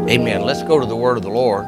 Amen. Let's go to the word of the Lord.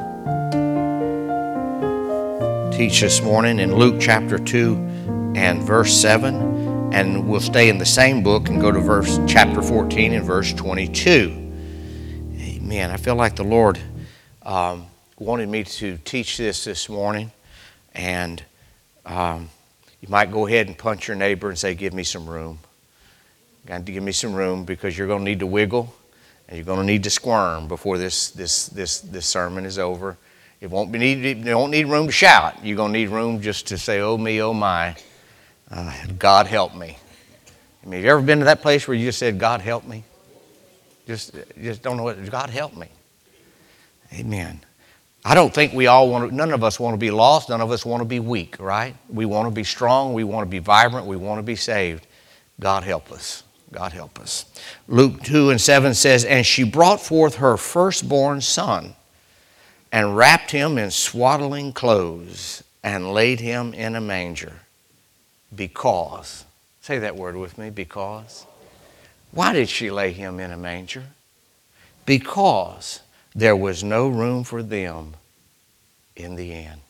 Teach this morning in Luke chapter 2 and verse 7. And we'll stay in the same book and go to chapter 14 and verse 22. Amen. I feel like the Lord wanted me to teach this morning. And you might go ahead and punch your neighbor and say, give me some room. Got to give me some room, because you're going to need to wiggle and you're going to need to squirm before this sermon is over. You won't need room to shout. You're going to need room just to say, oh me, oh my, God help me. I mean, have you ever been to that place where you just said, God help me? Just don't know what, God help me. Amen. I don't think none of us want to be lost. None of us want to be weak, right? We want to be strong. We want to be vibrant. We want to be saved. God help us. God help us. Luke 2 and 7 says, and she brought forth her firstborn son and wrapped him in swaddling clothes and laid him in a manger. Because, say that word with me, because. Why did she lay him in a manger? Because there was no room for them in the inn.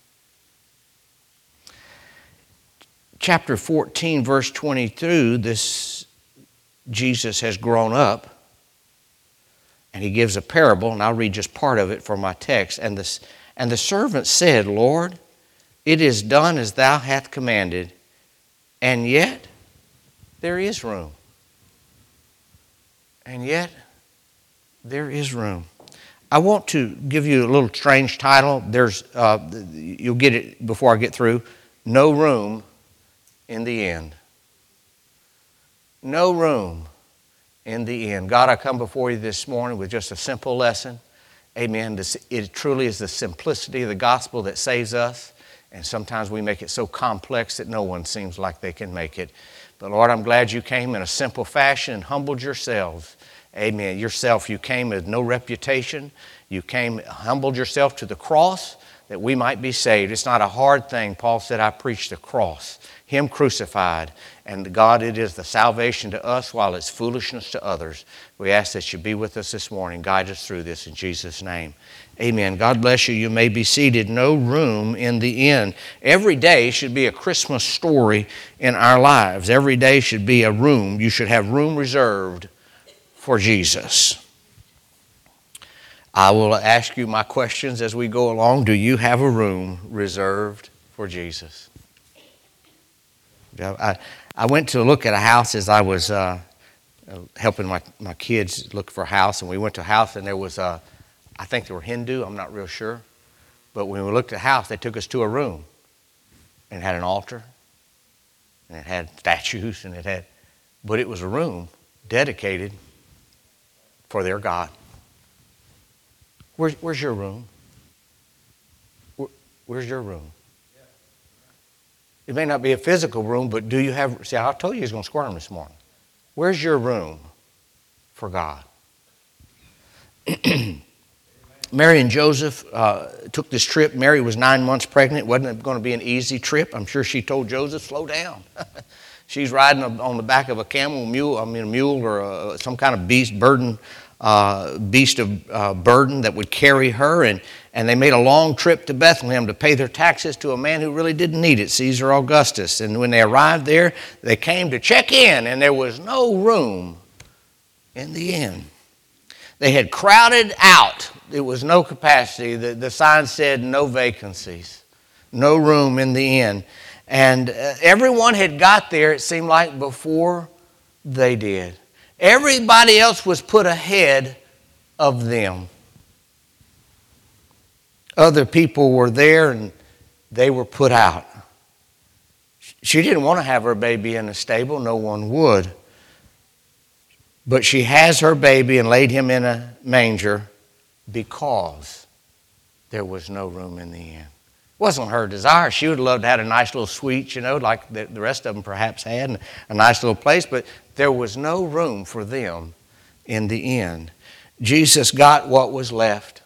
Chapter 14, verse 22, Jesus has grown up, and he gives a parable, and I'll read just part of it for my text. And the servant said, Lord, it is done as thou hast commanded, and yet there is room. And yet there is room. I want to give you a little strange title. You'll get it before I get through. No room in the end. No room in the end. God, I come before you this morning with just a simple lesson. Amen. It truly is the simplicity of the gospel that saves us. And sometimes we make it so complex that no one seems like they can make it. But Lord, I'm glad you came in a simple fashion and humbled yourselves. Amen. Yourself, you came with no reputation. You humbled yourself to the cross that we might be saved. It's not a hard thing. Paul said, I preach the cross, Him crucified. And God, it is the salvation to us while it's foolishness to others. We ask that you be with us this morning. Guide us through this in Jesus' name. Amen. God bless you. You may be seated. No room in the inn. Every day should be a Christmas story in our lives. Every day should be a room. You should have room reserved for Jesus. I will ask you my questions as we go along. Do you have a room reserved for Jesus? I went to look at a house as I was helping my kids look for a house, and we went to a house, and there was I think they were Hindu, I'm not real sure. But when we looked at the house, they took us to a room, and it had an altar, and it had statues, but it was a room dedicated for their God. Where's your room? Where's your room? It may not be a physical room, but do you have... See, I told you he was going to squirm this morning. Where's your room for God? Mary and Joseph took this trip. Mary was 9 months pregnant. It wasn't going to be an easy trip. I'm sure she told Joseph, slow down. She's riding on the back of a mule or some kind of beast of burden that would carry her. And they made a long trip to Bethlehem to pay their taxes to a man who really didn't need it, Caesar Augustus. And when they arrived there, they came to check in, and there was no room in the inn. They had crowded out. There was no capacity. The sign said no vacancies, no room in the inn. And everyone had got there, it seemed like, before they did. Everybody else was put ahead of them. Other people were there and they were put out. She didn't want to have her baby in a stable. No one would. But she has her baby and laid him in a manger because there was no room in the inn. It wasn't her desire. She would have loved to have a nice little suite, like the rest of them perhaps had, and a nice little place, but there was no room for them in the inn. Jesus got what was left.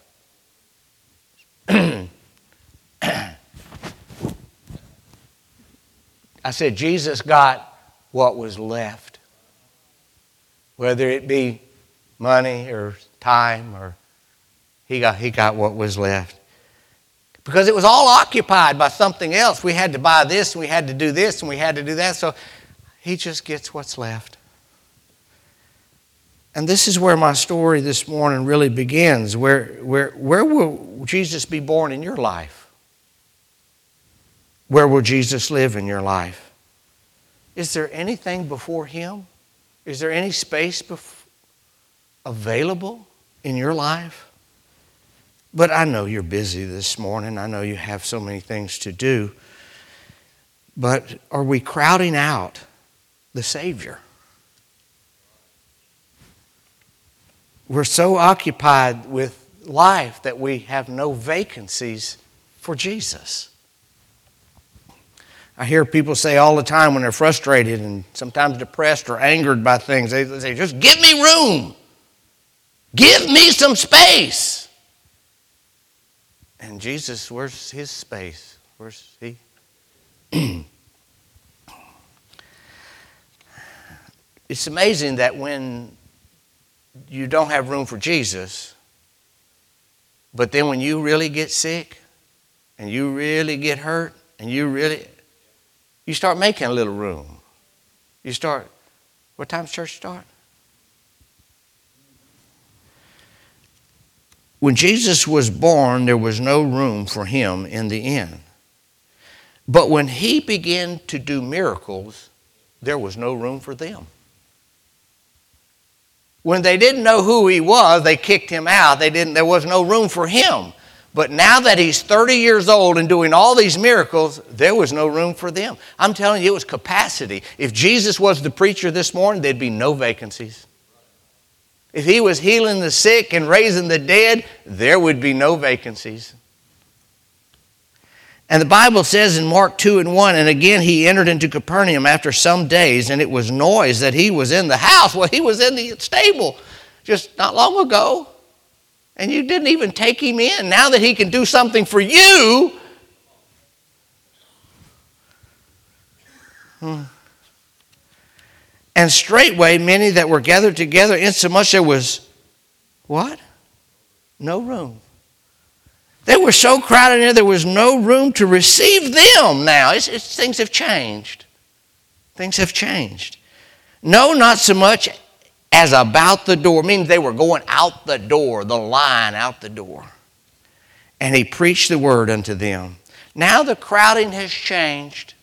I said, Jesus got what was left. Whether it be money or time or He got what was left. Because it was all occupied by something else. We had to buy this, and we had to do this, and we had to do that. So he just gets what's left. And this is where my story this morning really begins. Where will Jesus be born in your life? Where will Jesus live in your life? Is there anything before him? Is there any space available in your life? But I know you're busy this morning. I know you have so many things to do. But are we crowding out the Savior? We're so occupied with life that we have no vacancies for Jesus. I hear people say all the time when they're frustrated and sometimes depressed or angered by things, they say, just give me room. Give me some space. And Jesus, where's his space? Where's he? It's amazing that when you don't have room for Jesus, but then when you really get sick and you really get hurt and you start making a little room. What time's church start? When Jesus was born, there was no room for him in the inn. But when he began to do miracles, there was no room for them. When they didn't know who he was, they kicked him out. There was no room for him. But now that he's 30 years old and doing all these miracles, there was no room for them. I'm telling you, it was capacity. If Jesus was the preacher this morning, there'd be no vacancies. If he was healing the sick and raising the dead, there would be no vacancies. And the Bible says in Mark 2:1, and again he entered into Capernaum after some days, and it was noise that he was in the house. Well, he was in the stable just not long ago. And you didn't even take him in. Now that he can do something for you. And straightway many that were gathered together, insomuch there was, what? No room. They were so crowded in there was no room to receive them now. Things have changed. Things have changed. No, not so much as about the door. Means they were going out the door, the line out the door. And he preached the word unto them. Now the crowding has changed.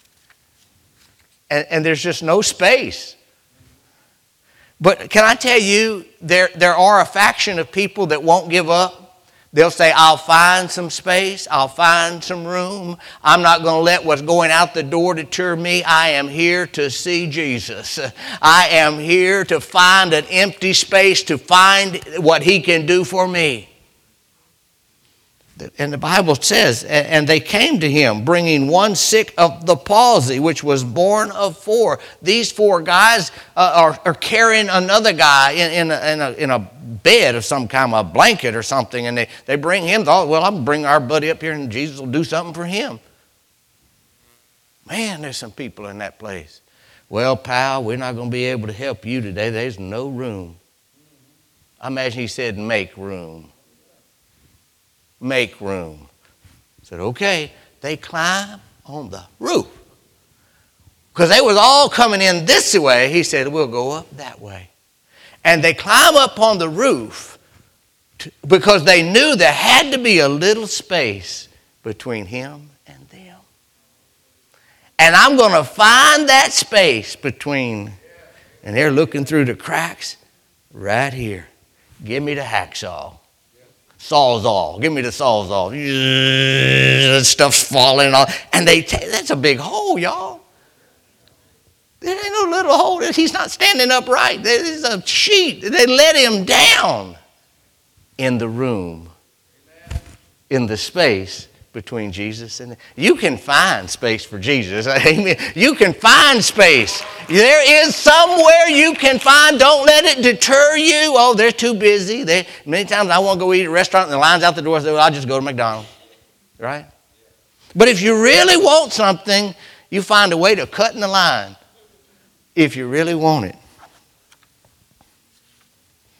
And there's just no space. But can I tell you, there are a faction of people that won't give up. They'll say, I'll find some space. I'll find some room. I'm not going to let what's going out the door deter me. I am here to see Jesus. I am here to find an empty space, to find what he can do for me. And the Bible says, and they came to him, bringing one sick of the palsy, which was born of 4. These 4 guys are carrying another guy in a bed of some kind, a blanket or something, and they bring him. Well, I'm going to bring our buddy up here, and Jesus will do something for him. Man, there's some people in that place. Well, pal, we're not going to be able to help you today. There's no room. I imagine he said, make room. Make room. I said, okay. They climb on the roof. Because they was all coming in this way. He said, we'll go up that way. And they climb up on the roof because they knew there had to be a little space between him and them. And I'm going to find that space between, and they're looking through the cracks right here. Give me the hacksaw. Sawzall. Give me the sawzall. That stuff's falling off. And that's a big hole, y'all. There ain't no little hole. He's not standing upright. There's a sheet. They let him down in the room, in the space between Jesus and them. You can find space for Jesus. Amen. You can find space. There is somewhere you can find. Don't let it deter you. Oh, they're too busy. Many times I want to go eat at a restaurant and the line's out the door. So I'll just go to McDonald's. Right? But if you really want something, you find a way to cut in the line. If you really want it.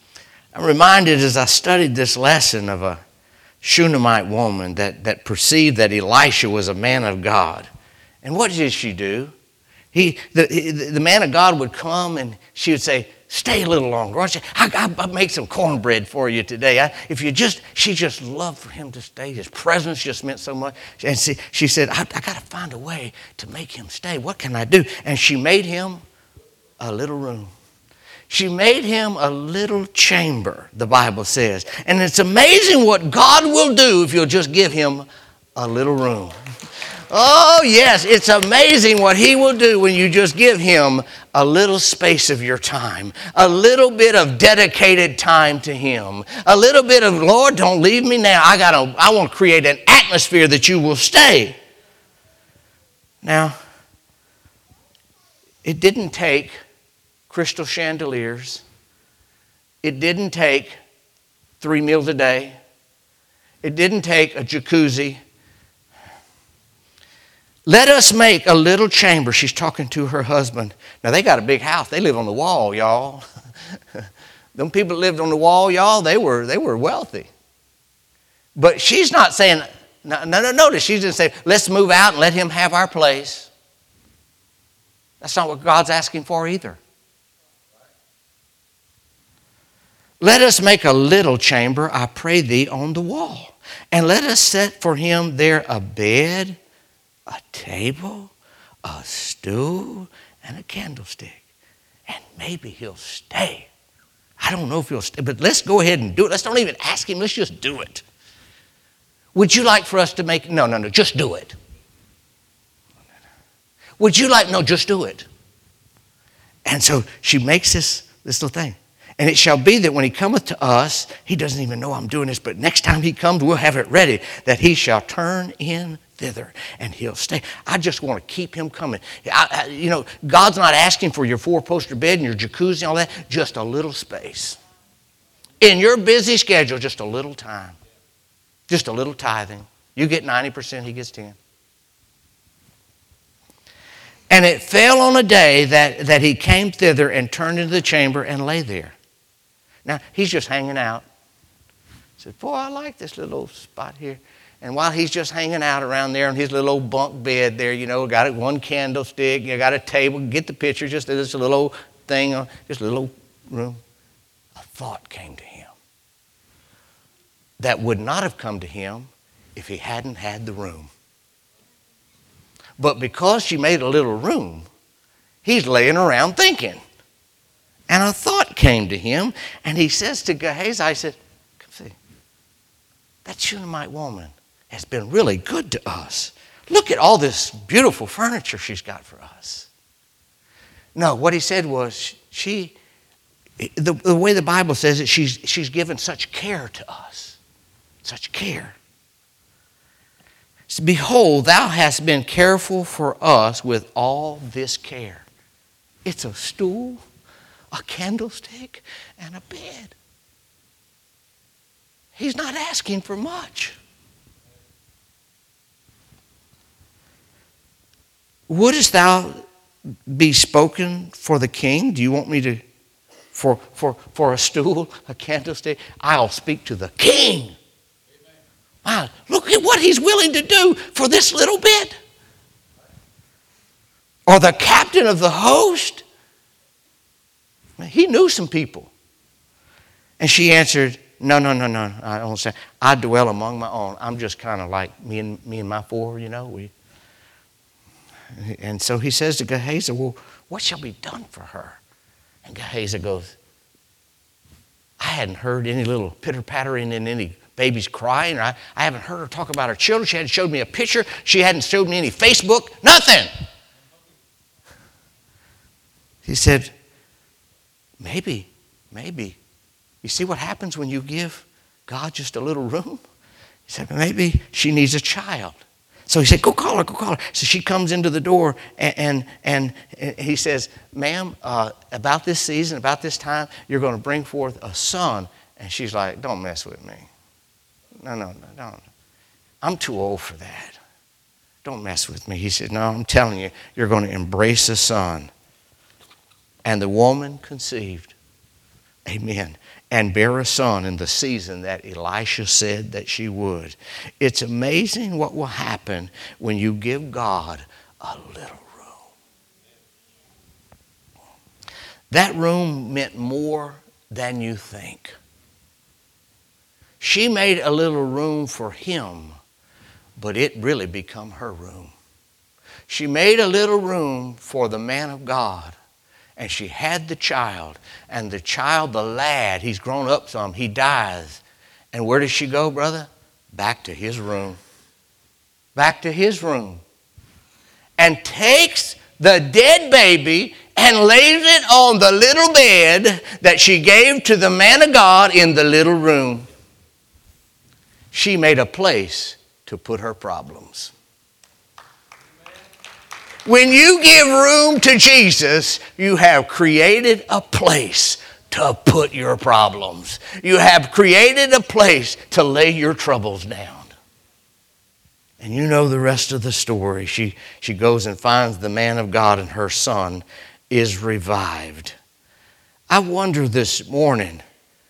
I'm reminded as I studied this lesson of a Shunammite woman that perceived that Elisha was a man of God. And what did she do? The man of God would come and she would say, stay a little longer. I'll make some cornbread for you today. She just loved for him to stay. His presence just meant so much. And she said, I got to find a way to make him stay. What can I do? And she made him a little room. She made him a little chamber, the Bible says. And it's amazing what God will do if you'll just give him a little room. Oh, yes, it's amazing what he will do when you just give him a little space of your time, a little bit of dedicated time to him, a little bit of, Lord, don't leave me now. I want to create an atmosphere that you will stay. Now, it didn't take crystal chandeliers. It didn't take 3 meals a day. It didn't take a jacuzzi. Let us make a little chamber. She's talking to her husband. Now, they got a big house. They live on the wall, y'all. Them people that lived on the wall, y'all, they were wealthy. But she's not saying, no, notice, she's just saying, let's move out and let him have our place. That's not what God's asking for either. Let us make a little chamber, I pray thee, on the wall. And let us set for him there a bed, a table, a stool, and a candlestick. And maybe he'll stay. I don't know if he'll stay, but let's go ahead and do it. Let's don't even ask him. Let's just do it. Would you like for us to make, no, just do it. Would you like, no, just do it. And so she makes this little thing. And it shall be that when he cometh to us, he doesn't even know I'm doing this, but next time he comes, we'll have it ready, that he shall turn in thither and he'll stay. I just want to keep him coming. God's not asking for your 4-poster bed and your jacuzzi and all that, just a little space. In your busy schedule, just a little time. Just a little tithing. You get 90%, he gets 10%. And it fell on a day that he came thither and turned into the chamber and lay there. Now, he's just hanging out. He said, boy, I like this little old spot here. And while he's just hanging out around there in his little old bunk bed there, got one candlestick, got a table, get the picture, just this little old thing, just a little old room. A thought came to him that would not have come to him if he hadn't had the room. But because she made a little room, he's laying around thinking. And a thought came to him, and he says to Gehazi, I said, come see, that Shunammite woman has been really good to us. Look at all this beautiful furniture she's got for us. No, what he said was, the way the Bible says it, she's given such care to us. Such care. Behold, thou hast been careful for us with all this care. It's a stool, a candlestick, and a bed. He's not asking for much. Wouldest thou be spoken for the king? Do you want me to, for a stool, a candlestick? I'll speak to the king. Wow, look at what he's willing to do for this little bit. Or the captain of the host. He knew some people. And she answered, no, I don't say. I dwell among my own. I'm just kind of like me and my 4, And so he says to Gehazi, well, what shall be done for her? And Gehazi goes, I hadn't heard any little pitter-pattering in any babies crying. Or I haven't heard her talk about her children. She hadn't showed me a picture. She hadn't showed me any Facebook. Nothing. He said, maybe. You see what happens when you give God just a little room? He said, maybe she needs a child. So he said, go call her. So she comes into the door and he says, ma'am, about this season, about this time, you're going to bring forth a son. And she's like, don't mess with me. No, don't. I'm too old for that. Don't mess with me. He said, no, I'm telling you, you're going to embrace a son. And the woman conceived. Amen. and bear a son in the season that Elisha said that she would. It's amazing what will happen when you give God a little room. That room meant more than you think. She made a little room for him, but it really became her room. She made a little room for the man of God, and she had the child. And the child, the lad, he's grown up some, he dies. And where does she go, brother? Back to his room. Back to his room. And takes the dead baby and lays it on the little bed that she gave to the man of God in the little room. She made a place to put her problems. When you give room to Jesus, you have created a place to put your problems. You have created a place to lay your troubles down. And you know the rest of the story. She goes and finds the man of God, and her son is revived. I wonder this morning,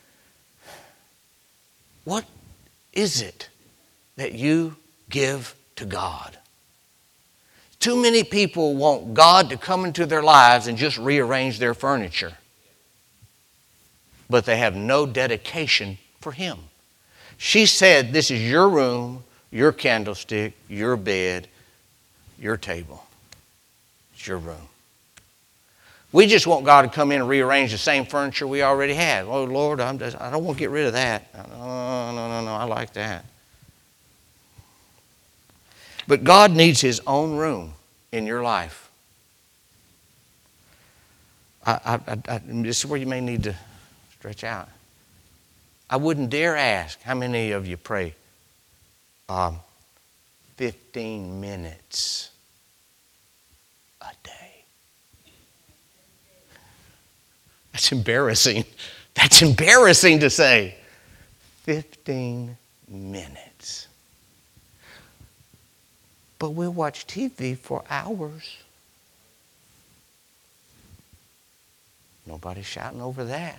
what is it that you give to God? Too many people want God to come into their lives and just rearrange their furniture. But they have no dedication for Him. She said, this is your room, your candlestick, your bed, your table. It's your room. We just want God to come in and rearrange the same furniture we already have. Oh, Lord, I don't want to get rid of that. No, I like that. But God needs His own room in your life. This is where you may need to stretch out. I wouldn't dare ask, how many of you pray 15 minutes a day? That's embarrassing. That's embarrassing to say. 15 minutes. But we'll watch TV for hours. Nobody's shouting over that.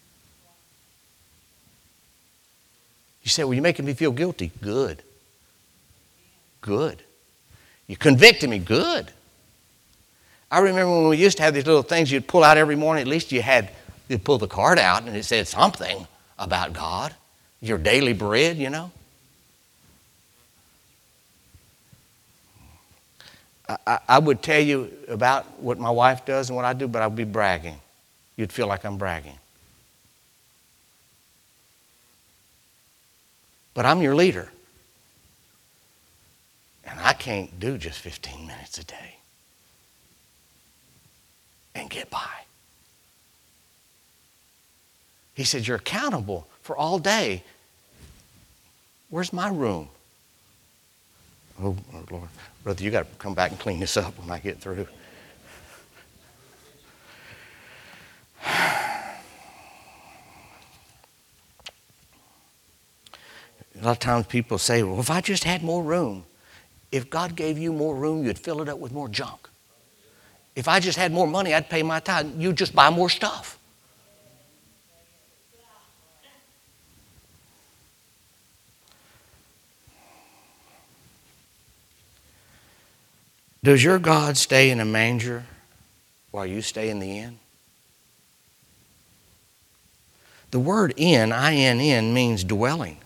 You say, well, you're making me feel guilty. Good. Good. You convicted me. Good. I remember when we used to have these little things you'd pull out every morning. At least you'd pull the card out and it said something about God. Your daily bread, you know. I would tell you about what my wife does and what I do, but I'd be bragging. You'd feel like I'm bragging. But I'm your leader. And I can't do just 15 minutes a day and get by. He said, you're accountable for all day. Where's my room? Oh, Lord. Brother, you got to come back and clean this up when I get through. A lot of times people say, well, if I just had more room. If God gave you more room, you'd fill it up with more junk. If I just had more money, I'd pay my tithe. You'd just buy more stuff. Does your God stay in a manger while you stay in the inn? The word inn, I-N-N, means dwelling.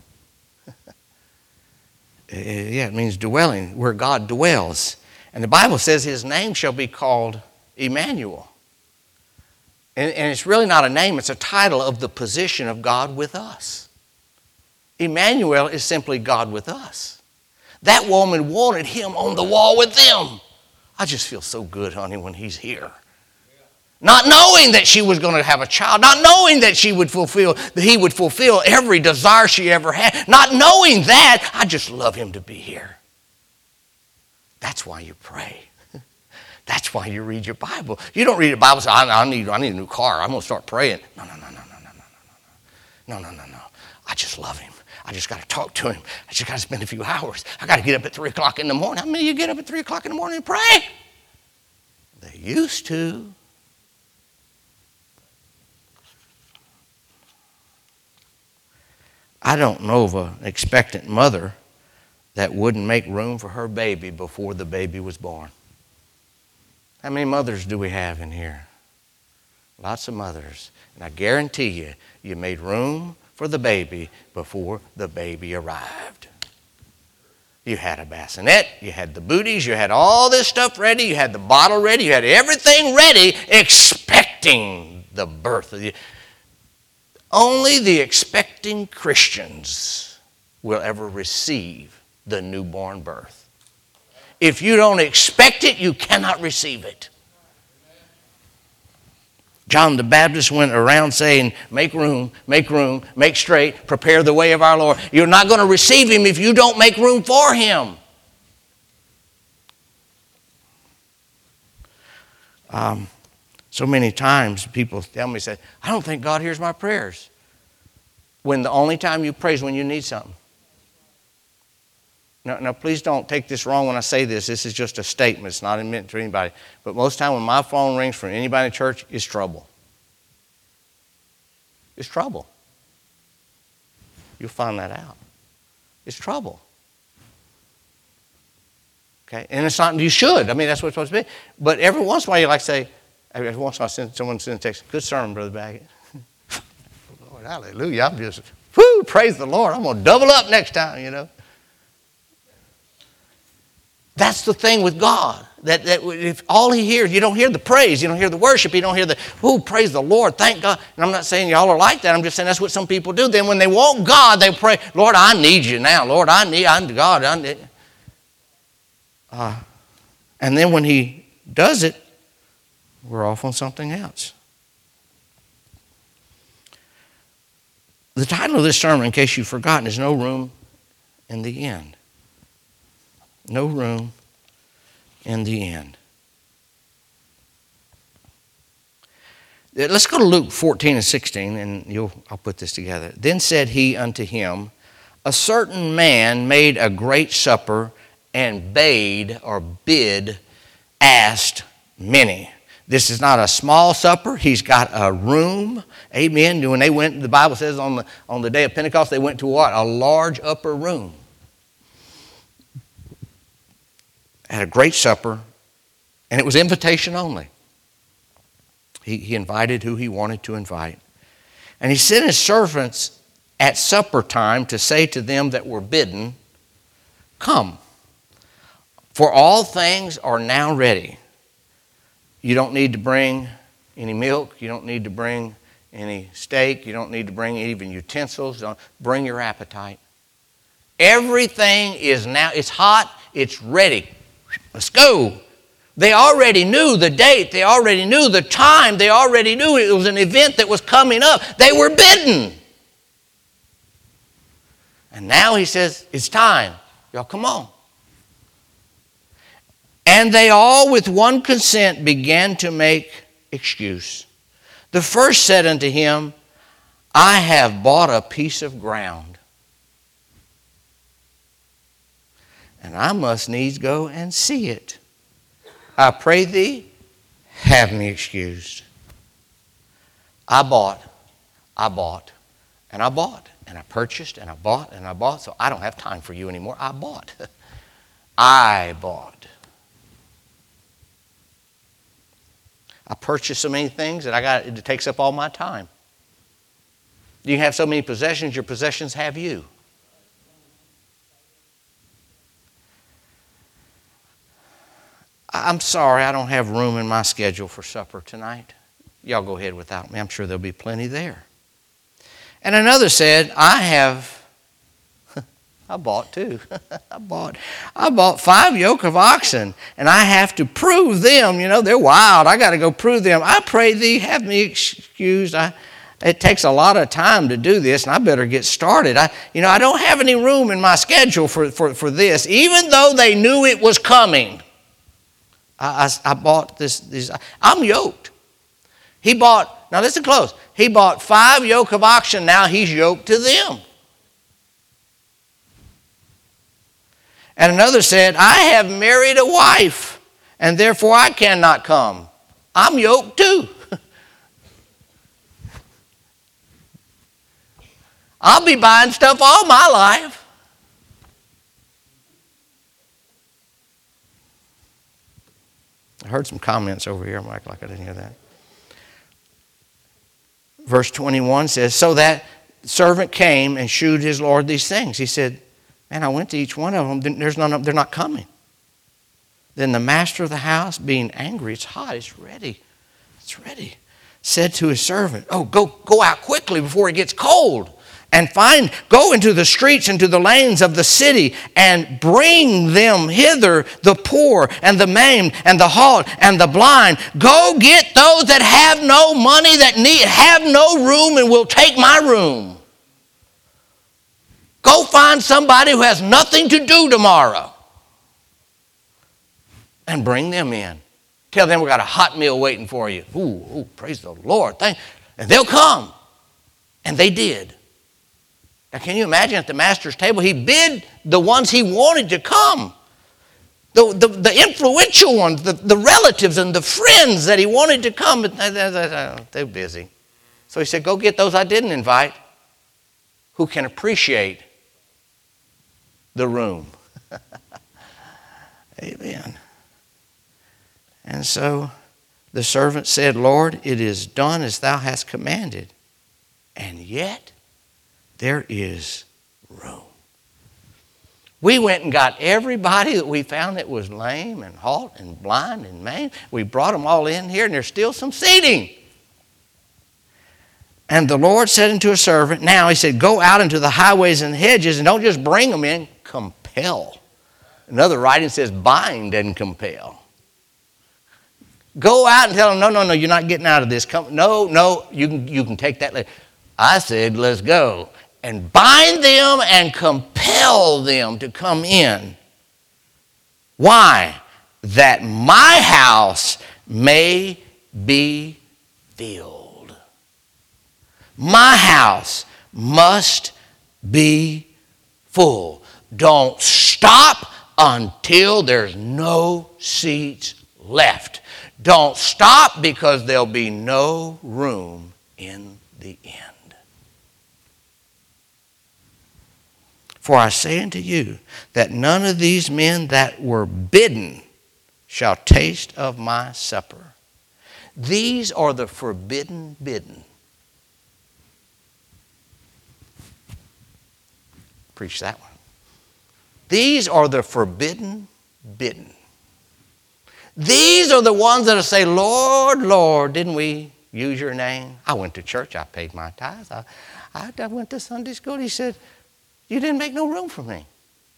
Yeah, it means dwelling, where God dwells. And the Bible says His name shall be called Emmanuel. And it's really not a name, it's a title of the position of God with us. Emmanuel is simply God with us. That woman wanted Him on the wall with them. I just feel so good, honey, when He's here. Not knowing that she was going to have a child, not knowing that He would fulfill every desire she ever had, not knowing that, I just love Him to be here. That's why you pray. That's why you read your Bible. You don't read the Bible and say, I need a new car. I'm going to start praying. No. I just love Him. I just got to talk to Him. I just got to spend a few hours. I got to get up at 3 o'clock in the morning. How many of you get up at 3 o'clock in the morning and pray? They used to. I don't know of an expectant mother that wouldn't make room for her baby before the baby was born. How many mothers do we have in here? Lots of mothers. And I guarantee you, you made room for the baby before the baby arrived. You had a bassinet, you had the booties, you had all this stuff ready, you had the bottle ready, you had everything ready, expecting the birth of you. Only the expecting Christians will ever receive the newborn birth. If you don't expect it, you cannot receive it. John the Baptist went around saying, make room, make straight, prepare the way of our Lord. You're not going to receive him if you don't make room for him. So many times people tell me, say, I don't think God hears my prayers. When the only time you pray is when you need something. Now, please don't take this wrong when I say this. This is just a statement. It's not meant to anybody. But most time when my phone rings from anybody in church, it's trouble. It's trouble. You'll find that out. It's trouble. Okay? And it's not, you should. I mean, that's what it's supposed to be. But every once in a while, you like to say, every once in a while, someone sends a text, good sermon, Brother Baggett. Lord, hallelujah. I'm just, praise the Lord. I'm going to double up next time, you know. That's the thing with God. That if all he hears, you don't hear the praise, you don't hear the worship, you don't hear the, praise the Lord, thank God. And I'm not saying y'all are like that. I'm just saying that's what some people do. Then when they want God, they pray, Lord, I need you now. Lord, I need God. I need. And then when he does it, we're off on something else. The title of this sermon, in case you've forgotten, is No Room in the End. No room in the end. Let's go to Luke 14 and 16, and I'll put this together. Then said he unto him, a certain man made a great supper and asked many. This is not a small supper. He's got a room. Amen. When they went, the Bible says on the day of Pentecost, they went to what? A large upper room. Had a great supper, and it was invitation only. He invited who he wanted to invite. And he sent his servants at supper time to say to them that were bidden, come, for all things are now ready. You don't need to bring any milk. You don't need to bring any steak. You don't need to bring even utensils. Don't bring your appetite. Everything is now, it's hot, it's ready. Let's go. They already knew the date. They already knew the time. They already knew it was an event that was coming up. They were bidden. And now he says, it's time. Y'all come on. And they all with one consent began to make excuse. The first said unto him, I have bought a piece of ground, and I must needs go and see it. I pray thee, have me excused. I bought, and I bought, and I purchased, and I bought, and I bought, so I don't have time for you anymore. I bought. I bought. I purchased so many things that it takes up all my time. You have so many possessions, your possessions have you. I'm sorry, I don't have room in my schedule for supper tonight. Y'all go ahead without me. I'm sure there'll be plenty there. And another said, I bought too. I bought 5 yoke of oxen, and I have to prove them. You know, they're wild. I got to go prove them. I pray thee, have me excused. It takes a lot of time to do this, and I better get started. I don't have any room in my schedule for this, even though they knew it was coming. I bought this. I'm yoked. Now listen close. He bought 5 yoke of oxen. Now he's yoked to them. And another said, I have married a wife, and therefore I cannot come. I'm yoked too. I'll be buying stuff all my life. I heard some comments over here. I'm like I didn't hear that. Verse 21 says, so that servant came and shewed his Lord these things. He said, man, I went to each one of them. There's none of them. They're not coming. Then the master of the house, being angry, it's hot, it's ready, said to his servant, oh, go out quickly before it gets cold. And go into the streets and to the lanes of the city and bring them hither, the poor and the maimed and the halt and the blind. Go get those that have no money, that have no room and will take my room. Go find somebody who has nothing to do tomorrow and bring them in. Tell them we got a hot meal waiting for you. Ooh, praise the Lord. And they'll come. And they did. Now, can you imagine at the master's table, he bid the ones he wanted to come. The influential ones, the relatives and the friends that he wanted to come. They're busy. So he said, go get those I didn't invite who can appreciate the room. Amen. And so the servant said, Lord, it is done as thou hast commanded. And yet there is room. We went and got everybody that we found that was lame and halt and blind and maimed. We brought them all in here, and there's still some seating. And the Lord said unto a servant, now he said, go out into the highways and hedges, and don't just bring them in, compel. Another writing says bind and compel. Go out and tell them, no, you're not getting out of this. No, you can take that later. I said, let's go. And bind them and compel them to come in. Why? That my house may be filled. My house must be full. Don't stop until there's no seats left. Don't stop because there'll be no room in the end. For I say unto you that none of these men that were bidden shall taste of my supper. These are the forbidden bidden. Preach that one. These are the forbidden bidden. These are the ones that will say, Lord, Lord, didn't we use your name? I went to church. I paid my tithes. I went to Sunday school. He said, you didn't make no room for me.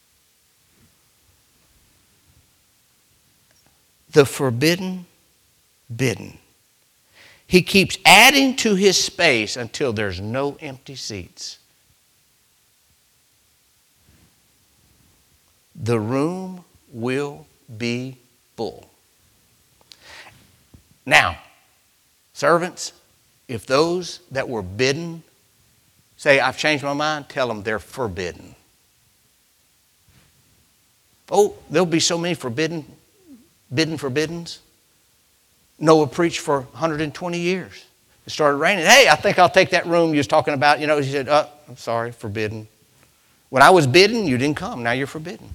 The forbidden bidden. He keeps adding to his space until there's no empty seats. The room will be full. Now, servants, if those that were bidden say, I've changed my mind, tell them they're forbidden. Oh, there'll be so many forbiddens. Noah preached for 120 years. It started raining. Hey, I think I'll take that room you was talking about. He said, I'm sorry, forbidden. When I was bidden, you didn't come. Now you're forbidden.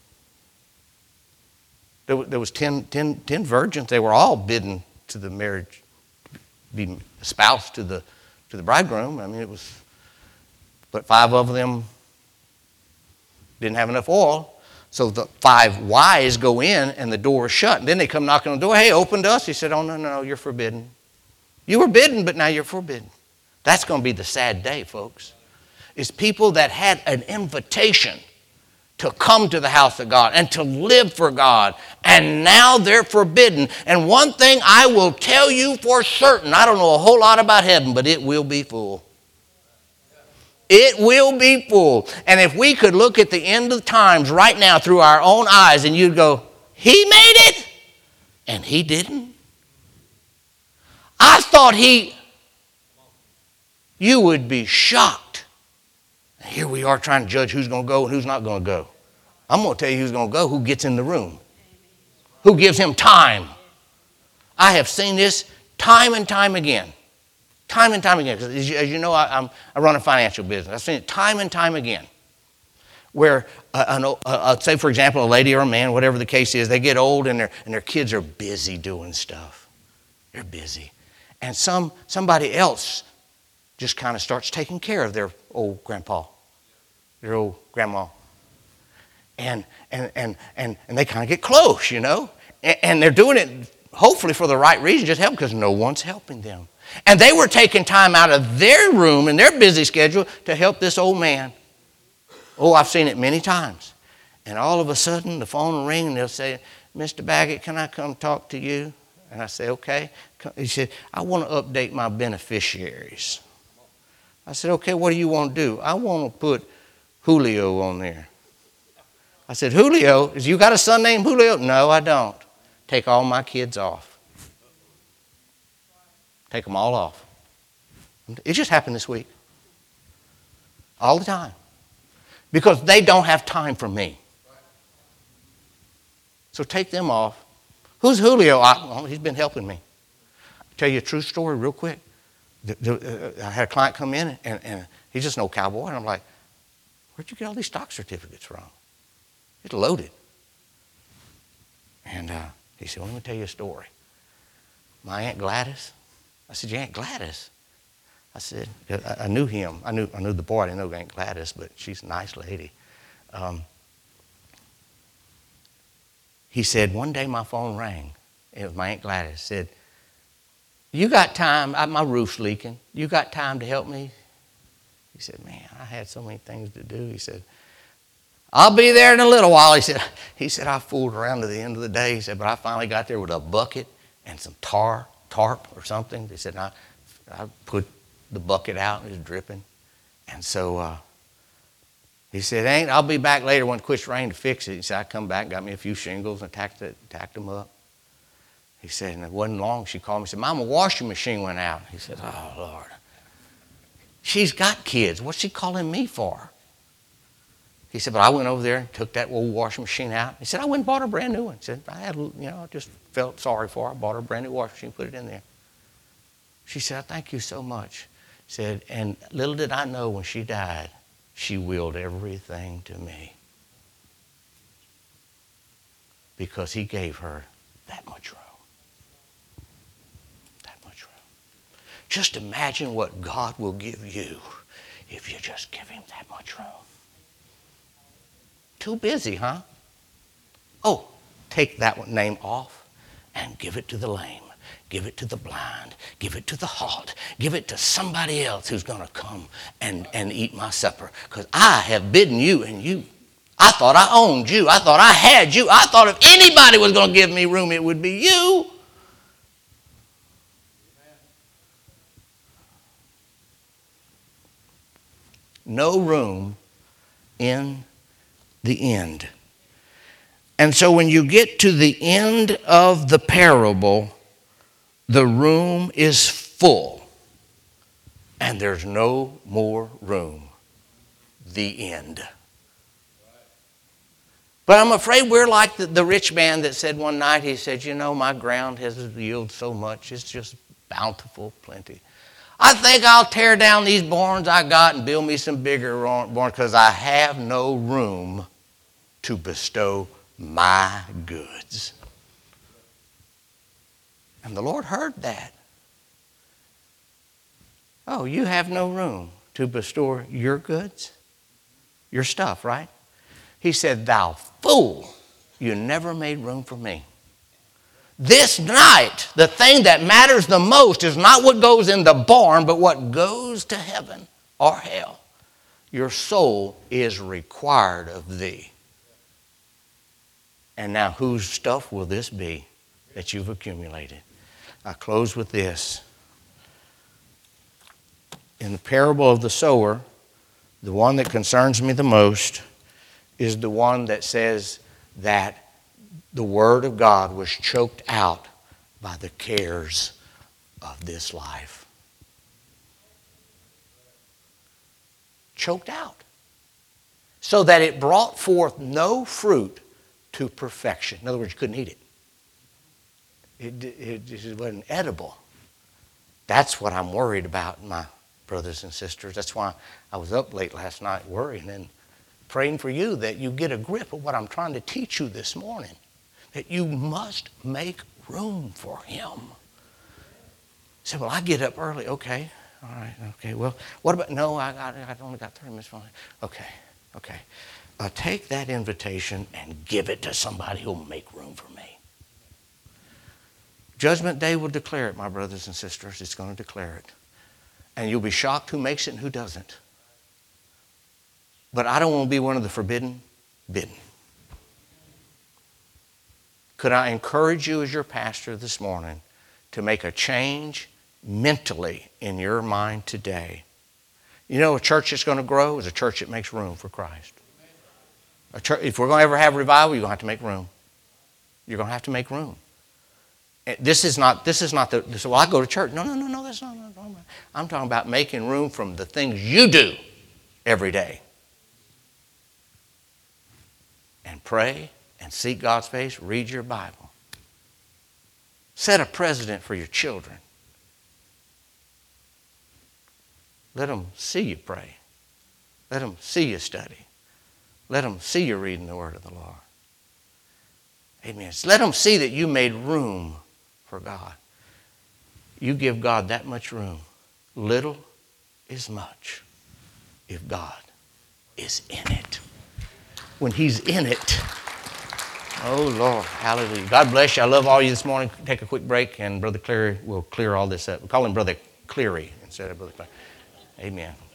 There was 10 virgins. They were all bidden to the marriage, be espoused to the bridegroom. I mean, but 5 of them didn't have enough oil. So the 5 wise go in and the door is shut. And then they come knocking on the door. Hey, open to us. He said, oh, no, you're forbidden. You were bidden, but now you're forbidden. That's going to be the sad day, folks. It's people that had an invitation to come to the house of God and to live for God. And now they're forbidden. And one thing I will tell you for certain, I don't know a whole lot about heaven, but it will be full. It will be full. And if we could look at the end of times right now through our own eyes and you'd go, he made it and he didn't. I thought you would be shocked. Here we are trying to judge who's going to go and who's not going to go. I'm going to tell you who's going to go, who gets in the room, who gives him time. I have seen this time and time again. Time and time again. Because as you know, I run a financial business. I've seen it time and time again. Where, say for example, a lady or a man, whatever the case is, they get old and their kids are busy doing stuff. They're busy. And somebody else just kind of starts taking care of their old grandpa, their old grandma. And they kind of get close, you know. And they're doing it hopefully for the right reason, just help because no one's helping them. And they were taking time out of their room and their busy schedule to help this old man. Oh, I've seen it many times. And all of a sudden the phone will ring and they'll say, Mr. Baggett, can I come talk to you? And I say, okay. He said, I want to update my beneficiaries. I said, okay, what do you want to do? I want to put Julio on there. I said, Julio? You got a son named Julio? No, I don't. Take all my kids off. Take them all off. It just happened this week. All the time. Because they don't have time for me. So take them off. Who's Julio? He's been helping me. I'll tell you a true story real quick. I had a client come in and he's just no cowboy. And I'm like, where'd you get all these stock certificates from? It's loaded. And he said, well, let me tell you a story. My Aunt Gladys. I said, your Aunt Gladys? I said, I knew him. I knew the boy. I didn't know Aunt Gladys, but she's a nice lady. He said, one day my phone rang. It was my Aunt Gladys. Said, you got time? My roof's leaking. You got time to help me? He said, man, I had so many things to do. He said, I'll be there in a little while. He said, I fooled around to the end of the day. He said, but I finally got there with a bucket and some tarp or something. He said, I put the bucket out and it was dripping. And so he said, I'll be back later when it quits raining to fix it. He said, I come back, got me a few shingles and tacked them up. He said, and it wasn't long. She called me and said, Mama, washing machine went out. He said, oh, Lord. She's got kids. What's she calling me for? He said, but I went over there and took that old washing machine out. He said, I went and bought her a brand new one. He said, I just felt sorry for her. I bought her a brand new washing machine, put it in there. She said, thank you so much. He said, and little did I know when she died, she willed everything to me. Because he gave her that much room. That much room. Just imagine what God will give you if you just give him that much room. Too busy, huh? Oh, take that name off and give it to the lame. Give it to the blind. Give it to the halt. Give it to somebody else who's going to come and eat my supper. Because I have bidden you and you. I thought I owned you. I thought I had you. I thought if anybody was going to give me room, it would be you. No room in the end. And so when you get to the end of the parable, the room is full and there's no more room. The end. But I'm afraid we're like the rich man that said one night, he said, my ground has yielded so much. It's just bountiful, plenty. I think I'll tear down these barns I got and build me some bigger barns because I have no room to bestow my goods. And the Lord heard that. Oh, you have no room to bestow your goods? Your stuff, right? He said, thou fool, you never made room for me. This night, the thing that matters the most is not what goes in the barn, but what goes to heaven or hell. Your soul is required of thee. And now whose stuff will this be that you've accumulated? I close with this. In the parable of the sower, the one that concerns me the most is the one that says that the Word of God was choked out by the cares of this life. Choked out. So that it brought forth no fruit to perfection. In other words, you couldn't eat it. It just wasn't edible. That's what I'm worried about, my brothers and sisters. That's why I was up late last night worrying and praying for you that you get a grip of what I'm trying to teach you this morning. That you must make room for him. You say, well, I get up early. Okay, all right, okay. Well, what about, no, I only got 30 minutes. Okay. Take that invitation and give it to somebody who will make room for me. Judgment Day will declare it, my brothers and sisters. It's going to declare it. And you'll be shocked who makes it and who doesn't. But I don't want to be one of the forbidden bidden. Could I encourage you as your pastor this morning to make a change mentally in your mind today? You know, a church that's going to grow is a church that makes room for Christ. A church, if we're going to ever have revival, you're going to have to make room. You're going to have to make room. This is not the, well, I go to church. No, that's not. I'm talking about making room from the things you do every day. And pray and seek God's face. Read your Bible. Set a precedent for your children. Let them see you pray. Let them see you study. Let them see you reading the Word of the Lord. Amen. Let them see that you made room for God. You give God that much room. Little is much if God is in it. When he's in it, oh Lord, hallelujah. God bless you. I love all you this morning. Take a quick break and Brother Cleary will clear all this up. We call him Brother Cleary instead of Brother Cleary. Amen.